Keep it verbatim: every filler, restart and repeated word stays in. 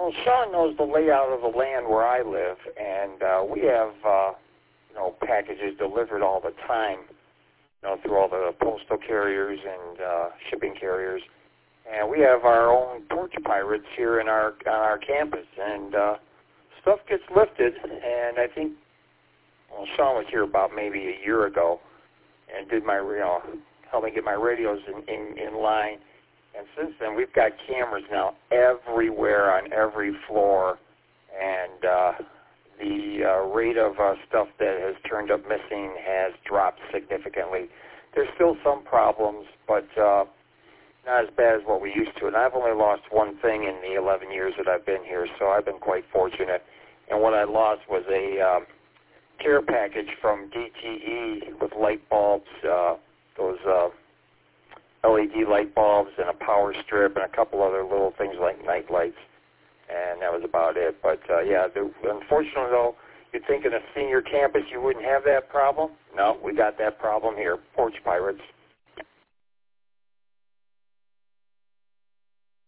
Well, Sean knows the layout of the land where I live, and uh, we have, uh, you know, packages delivered all the time, you know, through all the postal carriers and uh, shipping carriers. And we have our own porch pirates here in our on our campus, and uh, stuff gets lifted. And I think, well, Sean was here about maybe a year ago, and did my, you know, helped me get my radios in, in, in line. And since then, we've got cameras now everywhere on every floor, and uh, the uh, rate of uh, stuff that has turned up missing has dropped significantly. There's still some problems, but uh, not as bad as what we used to. And I've only lost one thing in the eleven years that I've been here, so I've been quite fortunate. And what I lost was a um, care package from D T E with light bulbs, uh, those uh, L E D light bulbs and a power strip and a couple other little things like night lights, and that was about it. But, uh, yeah, the, unfortunately, though, you'd think in a senior campus you wouldn't have that problem. No, we got that problem here, porch pirates.